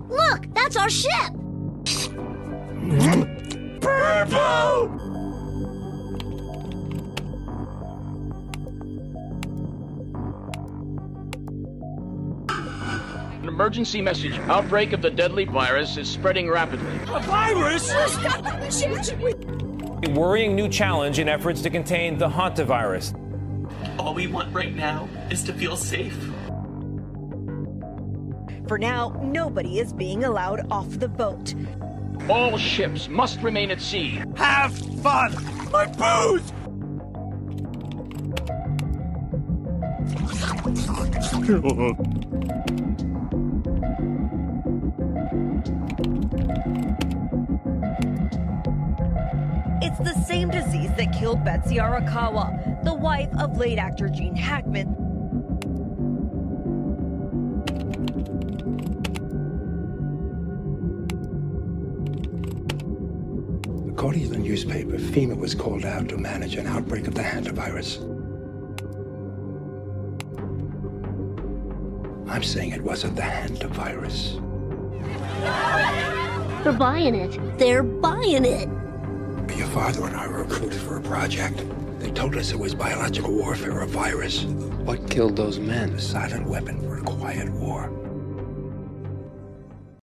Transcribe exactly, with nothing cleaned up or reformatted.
Look, that's our ship! Purple! An emergency message. Outbreak of the deadly virus is spreading rapidly. A virus? A worrying new challenge in efforts to contain the hantavirus. All we want right now is to feel safe. For now, nobody is being allowed off the boat. All ships must remain at sea. Have fun! My booze! It's the same disease that killed Betsy Arakawa, the wife of late actor Gene Hackman. According to the newspaper, FEMA was called out to manage an outbreak of the hantavirus. I'm saying it wasn't the hantavirus. They're buying it. They're buying it. Your father and I were recruited for a project. They told us it was biological warfare, a virus. What killed those men? A silent weapon for a quiet war.